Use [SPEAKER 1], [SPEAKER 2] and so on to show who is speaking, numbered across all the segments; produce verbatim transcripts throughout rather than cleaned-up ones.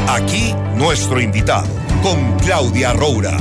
[SPEAKER 1] Aquí nuestro invitado, con Claudia Roura.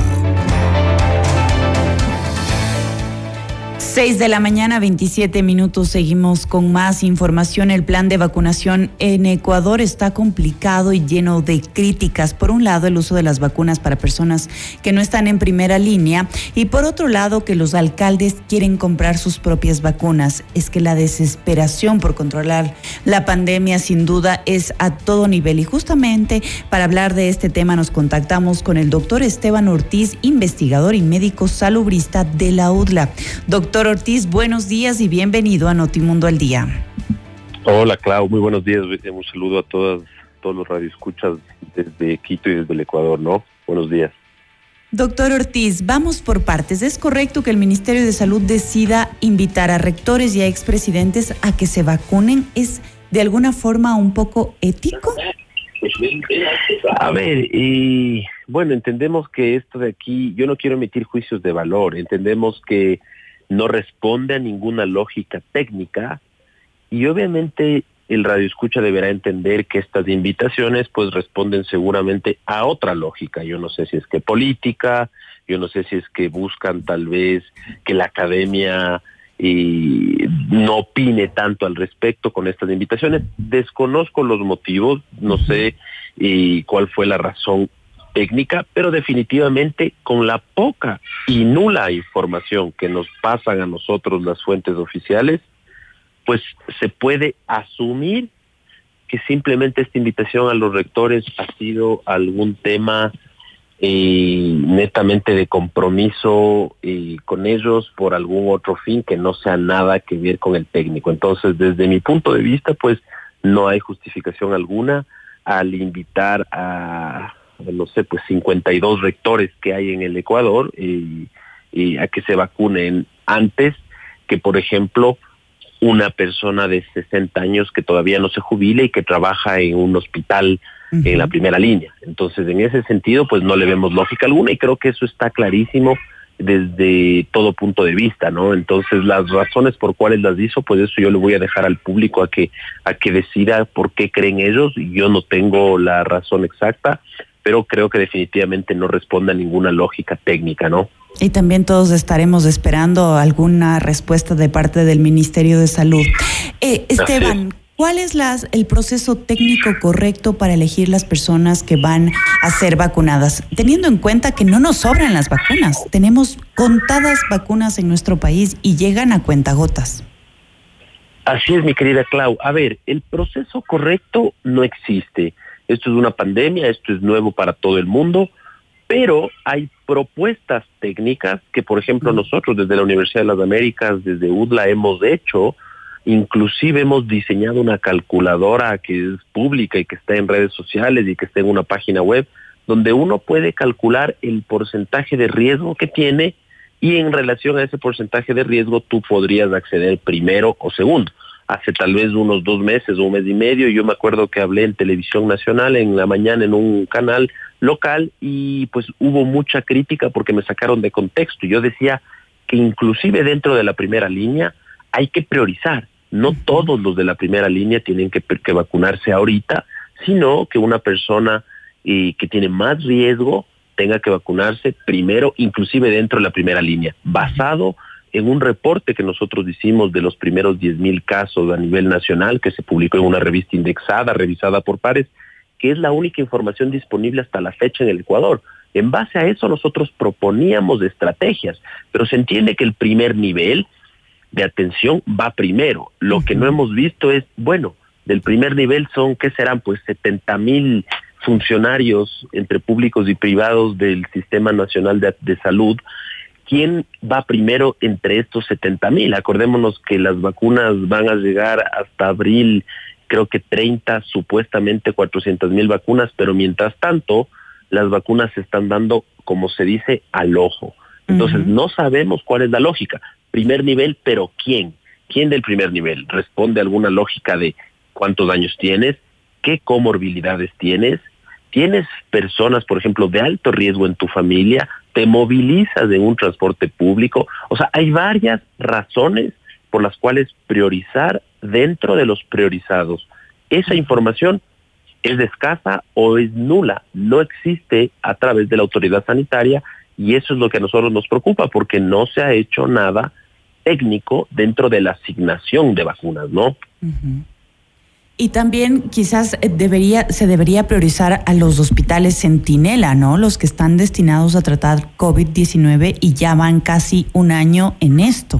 [SPEAKER 2] seis de la mañana, veintisiete minutos. Seguimos con más información. El plan de vacunación en Ecuador está complicado y lleno de críticas. Por un lado, el uso de las vacunas para personas que no están en primera línea, y por otro lado, que los alcaldes quieren comprar sus propias vacunas. Es que la desesperación por controlar la pandemia sin duda es a todo nivel. Y justamente para hablar de este tema nos contactamos con el doctor Esteban Ortiz, investigador y médico salubrista de la U D L A. Doctor Ortiz, buenos días y bienvenido a Notimundo al Día.
[SPEAKER 3] Hola, Clau, muy buenos días. Un saludo a todas, todos los radioescuchas desde Quito y desde el Ecuador, ¿no? Buenos días.
[SPEAKER 2] Doctor Ortiz, vamos por partes. ¿Es correcto que el Ministerio de Salud decida invitar a rectores y a expresidentes a que se vacunen? ¿Es de alguna forma un poco ético?
[SPEAKER 3] A ver, y bueno, entendemos que esto de aquí, yo no quiero emitir juicios de valor, entendemos que no responde a ninguna lógica técnica y obviamente el radioescucha deberá entender que estas invitaciones pues responden seguramente a otra lógica. Yo no sé si es que política, yo no sé si es que buscan tal vez que la academia y no opine tanto al respecto con estas invitaciones. Desconozco los motivos, no sé y cuál fue la razón técnica, pero definitivamente con la poca y nula información que nos pasan a nosotros las fuentes oficiales, pues se puede asumir que simplemente esta invitación a los rectores ha sido algún tema eh, netamente de compromiso eh, con ellos por algún otro fin que no sea nada que ver con el técnico. Entonces, desde mi punto de vista, pues no hay justificación alguna al invitar a, no sé, pues cincuenta y dos rectores que hay en el Ecuador y, y a que se vacunen antes que, por ejemplo, una persona de sesenta años que todavía no se jubile y que trabaja en un hospital uh-huh. en la primera línea. Entonces, en ese sentido, pues no le vemos lógica alguna y creo que eso está clarísimo desde todo punto de vista, ¿no? Entonces, las razones por cuáles las hizo, pues eso yo le voy a dejar al público a que a que decida por qué creen ellos. Yo no tengo la razón exacta, pero creo que definitivamente no responde a ninguna lógica técnica, ¿no?
[SPEAKER 2] Y también todos estaremos esperando alguna respuesta de parte del Ministerio de Salud. Eh, Esteban, ¿cuál es las, el proceso técnico correcto para elegir las personas que van a ser vacunadas? Teniendo en cuenta que no nos sobran las vacunas, tenemos contadas vacunas en nuestro país y llegan a cuentagotas.
[SPEAKER 3] Así es, mi querida Clau. A ver, el proceso correcto no existe. Esto es una pandemia, esto es nuevo para todo el mundo, pero hay propuestas técnicas que, por ejemplo, nosotros desde la Universidad de las Américas, desde U D L A, hemos hecho. Inclusive hemos diseñado una calculadora que es pública y que está en redes sociales y que está en una página web, donde uno puede calcular el porcentaje de riesgo que tiene y en relación a ese porcentaje de riesgo tú podrías acceder primero o segundo. Hace tal vez unos dos meses o un mes y medio, yo me acuerdo que hablé en Televisión Nacional en la mañana en un canal local y pues hubo mucha crítica porque me sacaron de contexto. Yo decía que inclusive dentro de la primera línea hay que priorizar. No todos los de la primera línea tienen que, que vacunarse ahorita, sino que una persona eh, que tiene más riesgo tenga que vacunarse primero, inclusive dentro de la primera línea, basado en un reporte que nosotros hicimos de los primeros diez mil casos a nivel nacional, que se publicó en una revista indexada, revisada por pares, que es la única información disponible hasta la fecha en el Ecuador. En base a eso nosotros proponíamos estrategias, pero se entiende que el primer nivel de atención va primero. Lo que no hemos visto es, bueno, del primer nivel son, ¿qué serán? Pues setenta mil funcionarios entre públicos y privados del Sistema Nacional de, de Salud. ¿Quién va primero entre estos setenta mil? Acordémonos que las vacunas van a llegar hasta abril, creo que treinta, supuestamente cuatrocientas mil vacunas, pero mientras tanto, las vacunas se están dando, como se dice, al ojo. Entonces, uh-huh. no sabemos cuál es la lógica. Primer nivel, pero ¿quién? ¿Quién del primer nivel? ¿Responde a alguna lógica de cuántos años tienes? ¿Qué comorbilidades tienes? ¿Tienes personas, por ejemplo, de alto riesgo en tu familia? ¿Te movilizas en un transporte público? O sea, hay varias razones por las cuales priorizar dentro de los priorizados. Esa información es escasa o es nula, no existe a través de la autoridad sanitaria, y eso es lo que a nosotros nos preocupa, porque no se ha hecho nada técnico dentro de la asignación de vacunas, ¿no?
[SPEAKER 2] Uh-huh. Y también quizás debería, se debería priorizar a los hospitales Centinela, ¿no? Los que están destinados a tratar COVID diecinueve y ya van casi un año en esto.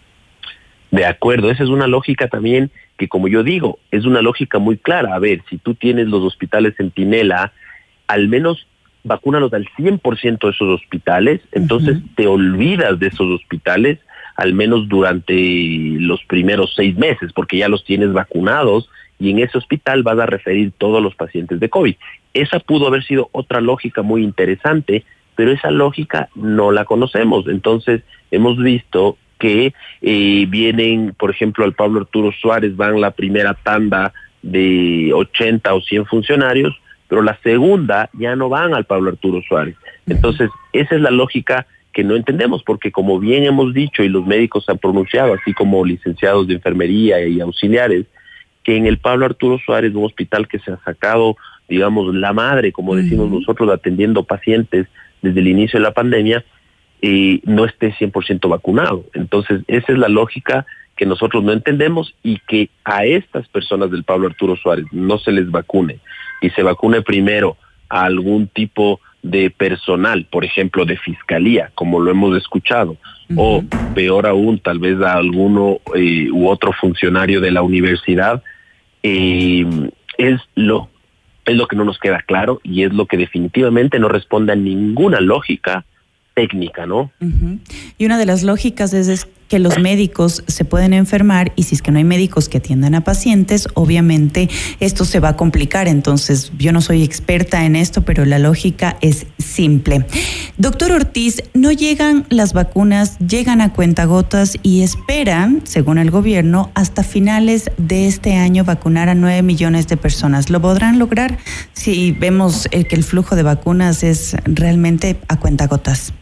[SPEAKER 3] De acuerdo, esa es una lógica también que, como yo digo, es una lógica muy clara. A ver, si tú tienes los hospitales Centinela, al menos vacúnalos al cien por ciento de esos hospitales, entonces uh-huh. te olvidas de esos hospitales al menos durante los primeros seis meses, porque ya los tienes vacunados y en ese hospital vas a referir todos los pacientes de COVID. Esa pudo haber sido otra lógica muy interesante, pero esa lógica no la conocemos. Entonces hemos visto que eh, vienen, por ejemplo, al Pablo Arturo Suárez van la primera tanda de ochenta o cien funcionarios, pero la segunda ya no van al Pablo Arturo Suárez. Entonces, esa es la lógica que no entendemos, porque como bien hemos dicho y los médicos han pronunciado, así como licenciados de enfermería y auxiliares, que en el Pablo Arturo Suárez, un hospital que se ha sacado, digamos, la madre, como decimos uh-huh. nosotros, atendiendo pacientes desde el inicio de la pandemia, eh, no esté cien por ciento vacunado. Entonces, esa es la lógica que nosotros no entendemos, y que a estas personas del Pablo Arturo Suárez no se les vacune, y se vacune primero a algún tipo de personal, por ejemplo, de fiscalía, como lo hemos escuchado, uh-huh. o peor aún, tal vez a alguno eh, u otro funcionario de la universidad, eh, es lo, es lo que no nos queda claro, y es lo que definitivamente no responde a ninguna lógica técnica, ¿no?
[SPEAKER 2] Uh-huh. Y una de las lógicas es, es que los médicos se pueden enfermar, y si es que no hay médicos que atiendan a pacientes, obviamente esto se va a complicar. Entonces, yo no soy experta en esto, pero la lógica es simple. Doctor Ortiz, no llegan las vacunas, llegan a cuentagotas y esperan, según el gobierno, hasta finales de este año vacunar a nueve millones de personas. ¿Lo podrán lograr si vemos eh, que el flujo de vacunas es realmente a cuentagotas?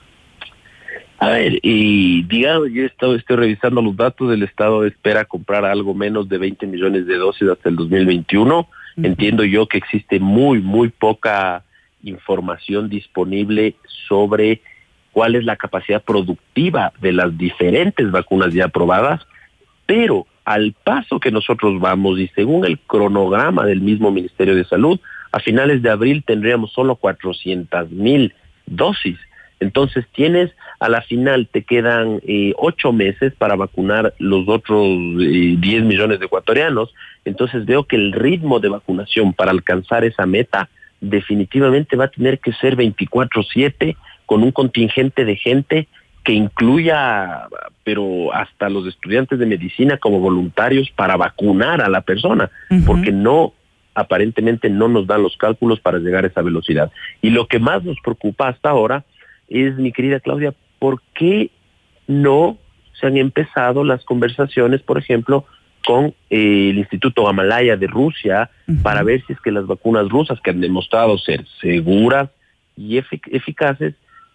[SPEAKER 3] A ver, y digamos, yo estoy, estoy revisando los datos. El Estado espera comprar algo menos de veinte millones de dosis hasta el dos mil veintiuno. Uh-huh. Entiendo yo que existe muy, muy poca información disponible sobre cuál es la capacidad productiva de las diferentes vacunas ya aprobadas, pero al paso que nosotros vamos y según el cronograma del mismo Ministerio de Salud, a finales de abril tendríamos solo cuatrocientas mil dosis. Entonces tienes, a la final te quedan eh, ocho meses para vacunar los otros eh, diez millones de ecuatorianos. Entonces veo que el ritmo de vacunación para alcanzar esa meta definitivamente va a tener que ser veinticuatro siete, con un contingente de gente que incluya, pero hasta los estudiantes de medicina como voluntarios para vacunar a la persona, uh-huh. porque no, aparentemente no nos dan los cálculos para llegar a esa velocidad. Y lo que más nos preocupa hasta ahora es, mi querida Claudia, ¿por qué no se han empezado las conversaciones, por ejemplo, con eh, el Instituto Gamaleya de Rusia, uh-huh. para ver si es que las vacunas rusas, que han demostrado ser seguras y efic- eficaces,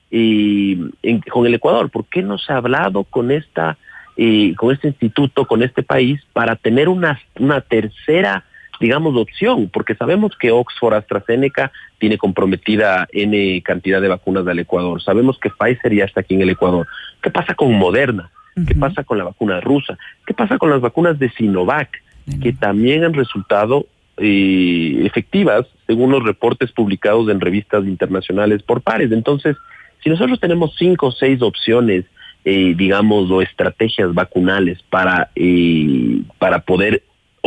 [SPEAKER 3] eh, en, con el Ecuador? ¿Por qué no se ha hablado con esta, eh, con este instituto, con este país, para tener una, una tercera, digamos, opción? Porque sabemos que Oxford AstraZeneca tiene comprometida N cantidad de vacunas del Ecuador. Sabemos que Pfizer ya está aquí en el Ecuador. ¿Qué pasa con Moderna? Uh-huh. ¿Qué pasa con la vacuna rusa? ¿Qué pasa con las vacunas de Sinovac? Uh-huh. Que también han resultado eh, efectivas, según los reportes publicados en revistas internacionales por pares. Entonces, si nosotros tenemos cinco o seis opciones, eh, digamos, o estrategias vacunales para, eh, para poder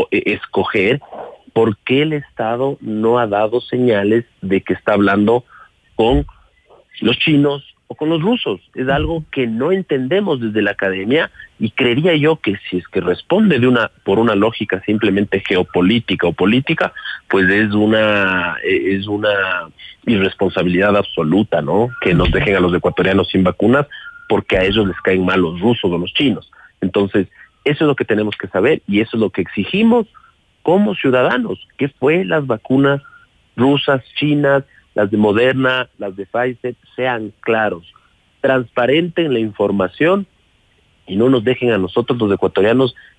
[SPEAKER 3] escoger, ¿por qué el Estado no ha dado señales de que está hablando con los chinos o con los rusos? Es algo que no entendemos desde la academia, y creería yo que si es que responde de una por una lógica simplemente geopolítica o política, pues es una es una irresponsabilidad absoluta, ¿no? Que nos dejen a los ecuatorianos sin vacunas porque a ellos les caen mal los rusos o los chinos. Entonces, eso es lo que tenemos que saber, y eso es lo que exigimos como ciudadanos, que fue las vacunas rusas, chinas, las de Moderna, las de Pfizer, sean claros, transparenten la información y no nos dejen a nosotros los ecuatorianos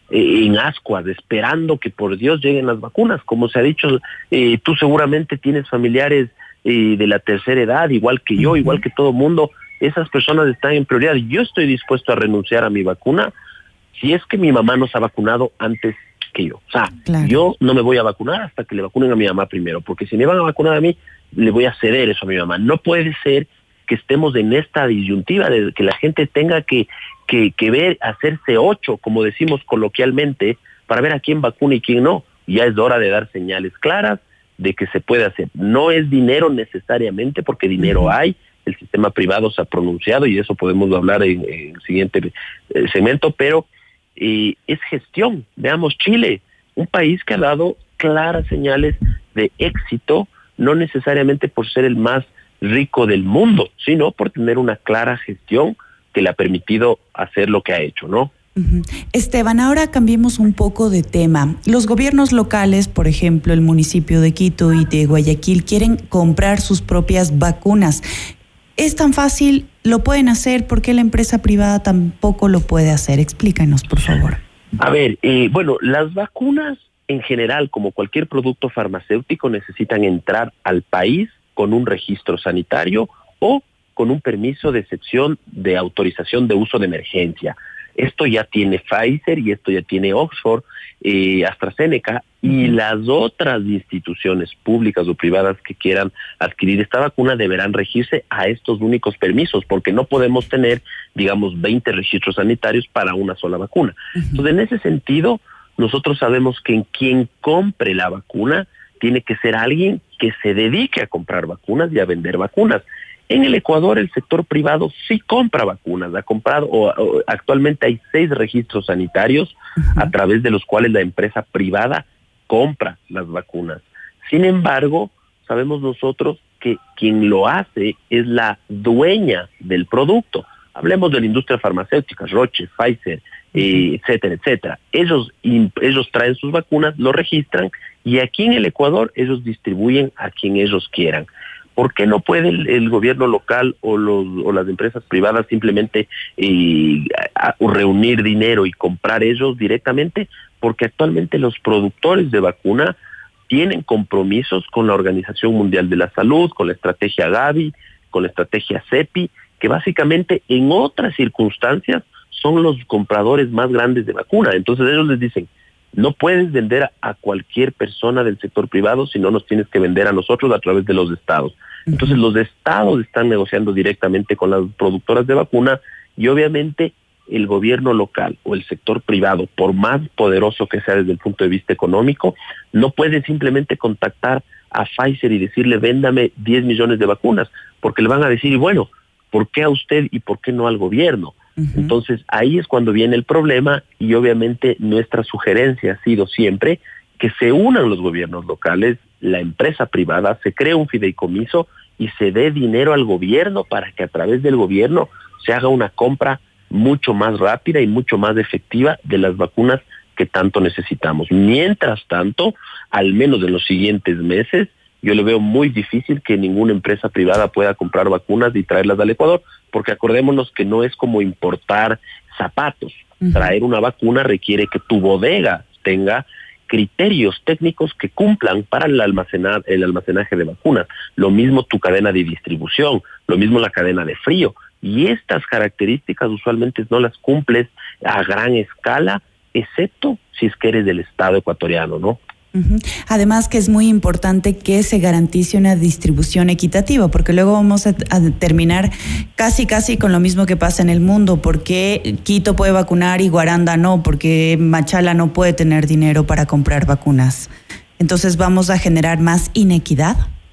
[SPEAKER 3] eh, en ascuas, esperando que por Dios lleguen las vacunas. Como se ha dicho, eh, tú seguramente tienes familiares eh, de la tercera edad, igual que yo, uh-huh. igual que todo mundo. Esas personas están en prioridad. Yo estoy dispuesto a renunciar a mi vacuna si es que mi mamá no se ha vacunado antes que yo. O sea, claro. yo no me voy a vacunar hasta que le vacunen a mi mamá primero, porque si me van a vacunar a mí, le voy a ceder eso a mi mamá. No puede ser que estemos en esta disyuntiva de que la gente tenga que, que, que ver, hacerse ocho, como decimos coloquialmente, para ver a quién vacuna y quién no. Ya es hora de dar señales claras de que se puede hacer. No es dinero necesariamente, porque dinero uh-huh. hay, el sistema privado se ha pronunciado y eso podemos hablar en, en el siguiente eh, segmento, pero eh, es gestión. Veamos Chile, un país que ha dado claras señales de éxito, no necesariamente por ser el más rico del mundo, sino por tener una clara gestión que le ha permitido hacer lo que ha hecho, ¿no?
[SPEAKER 2] Uh-huh. Esteban, ahora cambiemos un poco de tema. Los gobiernos locales, por ejemplo, el municipio de Quito y de Guayaquil, quieren comprar sus propias vacunas. ¿Es tan fácil? ¿Lo pueden hacer? ¿Por qué la empresa privada tampoco lo puede hacer? Explícanos, por favor.
[SPEAKER 3] A ver, eh, bueno, las vacunas en general, como cualquier producto farmacéutico, necesitan entrar al país con un registro sanitario o con un permiso de excepción de autorización de uso de emergencia. Esto ya tiene Pfizer y esto ya tiene Oxford, eh, AstraZeneca y uh-huh. las otras instituciones públicas o privadas que quieran adquirir esta vacuna deberán regirse a estos únicos permisos, porque no podemos tener, digamos, veinte registros sanitarios para una sola vacuna. Uh-huh. Entonces, en ese sentido, nosotros sabemos que en quien compre la vacuna tiene que ser alguien que se dedique a comprar vacunas y a vender vacunas. En el Ecuador el sector privado sí compra vacunas, ha comprado, o, o actualmente hay seis registros sanitarios uh-huh. a través de los cuales la empresa privada compra las vacunas. Sin embargo, sabemos nosotros que quien lo hace es la dueña del producto. Hablemos de la industria farmacéutica, Roche, Pfizer, eh, etcétera, etcétera. Ellos, ellos traen sus vacunas, lo registran y aquí en el Ecuador ellos distribuyen a quien ellos quieran. ¿Por qué no puede el, el gobierno local o, los, o las empresas privadas simplemente eh, a, a reunir dinero y comprar ellos directamente? Porque actualmente los productores de vacuna tienen compromisos con la Organización Mundial de la Salud, con la estrategia Gavi, con la estrategia CEPI, que básicamente en otras circunstancias son los compradores más grandes de vacuna. Entonces ellos les dicen, no puedes vender a, a cualquier persona del sector privado, sino nos tienes que vender a nosotros a través de los estados. Entonces los estados están negociando directamente con las productoras de vacuna y obviamente el gobierno local o el sector privado, por más poderoso que sea desde el punto de vista económico, no puede simplemente contactar a Pfizer y decirle véndame diez millones de vacunas, porque le van a decir, bueno, ¿por qué a usted y por qué no al gobierno? Uh-huh. Entonces ahí es cuando viene el problema y obviamente nuestra sugerencia ha sido siempre que se unan los gobiernos locales, la empresa privada, se cree un fideicomiso y se dé dinero al gobierno para que a través del gobierno se haga una compra mucho más rápida y mucho más efectiva de las vacunas que tanto necesitamos. Mientras tanto, al menos en los siguientes meses, yo le veo muy difícil que ninguna empresa privada pueda comprar vacunas y traerlas al Ecuador, porque acordémonos que no es como importar zapatos. Uh-huh. Traer una vacuna requiere que tu bodega tenga criterios técnicos que cumplan para el, almacenar, el almacenaje de vacunas. Lo mismo tu cadena de distribución, lo mismo la cadena de frío. Y estas características usualmente no las cumples a gran escala, excepto si es que eres del Estado ecuatoriano, ¿no?
[SPEAKER 2] Uh-huh. Además que es muy importante que se garantice una distribución equitativa, porque luego vamos a, a terminar casi casi con lo mismo que pasa en el mundo, porque Quito puede vacunar y Guaranda no, porque Machala no puede tener dinero para comprar vacunas. Entonces vamos a generar más inequidad.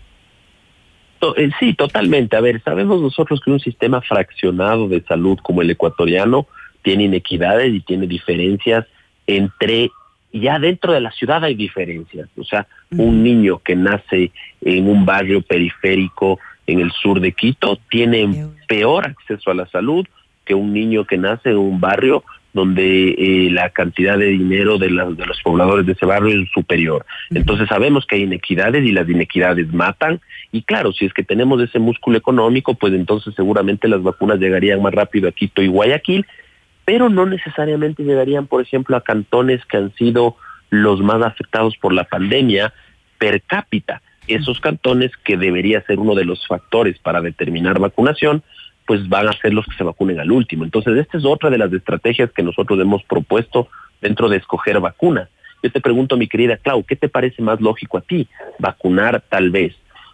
[SPEAKER 3] Sí, totalmente. A ver, sabemos nosotros que un sistema fraccionado de salud como el ecuatoriano tiene inequidades y tiene diferencias entre... Ya dentro de la ciudad hay diferencias, o sea, uh-huh. un niño que nace en un barrio periférico en el sur de Quito tiene peor acceso a la salud que un niño que nace en un barrio donde eh, la cantidad de dinero de, la, de los pobladores de ese barrio es superior. Uh-huh. Entonces sabemos que hay inequidades y las inequidades matan, y claro, si es que tenemos ese músculo económico, pues entonces seguramente las vacunas llegarían más rápido a Quito y Guayaquil, pero no necesariamente llegarían, por ejemplo, a cantones que han sido los más afectados por la pandemia per cápita. Esos cantones, que debería ser uno de los factores para determinar vacunación, pues van a ser los que se vacunen al último. Entonces, esta es otra de las estrategias que nosotros hemos propuesto dentro de escoger vacunas. Yo te pregunto, mi querida Clau, ¿qué te parece más lógico a ti? ¿Vacunar tal vez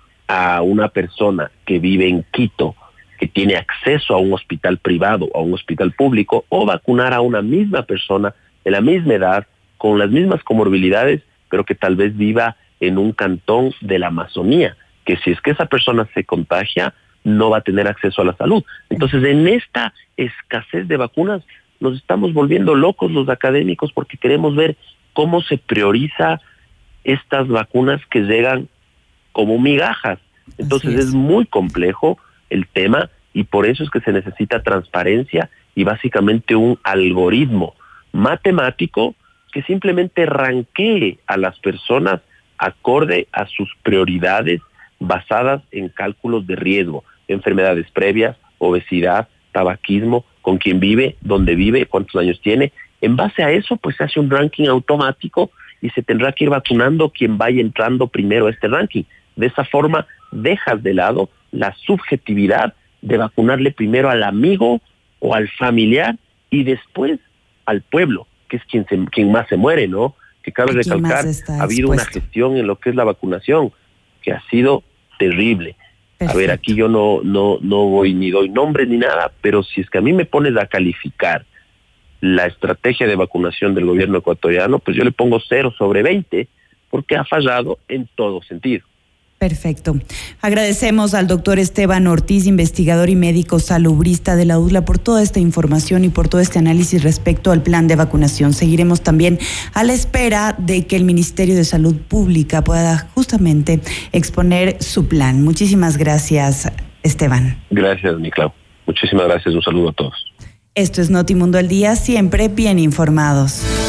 [SPEAKER 3] a una persona que vive en Quito, que tiene acceso a un hospital privado o a un hospital público, o vacunar a una misma persona de la misma edad, con las mismas comorbilidades, pero que tal vez viva en un cantón de la Amazonía, que si es que esa persona se contagia, no va a tener acceso a la salud? Entonces, en esta escasez de vacunas, nos estamos volviendo locos los académicos, porque queremos ver cómo se prioriza estas vacunas que llegan como migajas. Entonces, es. es muy complejo el tema, y por eso es que se necesita transparencia y básicamente un algoritmo matemático que simplemente ranquee a las personas acorde a sus prioridades, basadas en cálculos de riesgo, enfermedades previas, obesidad, tabaquismo, con quién vive, dónde vive, cuántos años tiene. En base a eso, pues se hace un ranking automático y se tendrá que ir vacunando quien vaya entrando primero a este ranking. De esa forma, dejas de lado la subjetividad de vacunarle primero al amigo o al familiar y después al pueblo, que es quien, se, quien más se muere, ¿no? Que cabe recalcar, ha habido una gestión en lo que es la vacunación que ha sido terrible. Perfecto. A ver, aquí yo no, no, no voy ni doy nombres ni nada, pero si es que a mí me pones a calificar la estrategia de vacunación del gobierno ecuatoriano, pues yo le pongo cero sobre veinte, porque ha fallado en todo sentido.
[SPEAKER 2] Perfecto. Agradecemos al doctor Esteban Ortiz, investigador y médico salubrista de la U D L A, por toda esta información y por todo este análisis respecto al plan de vacunación. Seguiremos también a la espera de que el Ministerio de Salud Pública pueda justamente exponer su plan. Muchísimas gracias, Esteban.
[SPEAKER 3] Gracias, mi Clau. Muchísimas gracias. Un saludo a todos.
[SPEAKER 2] Esto es Notimundo al Día, siempre bien informados.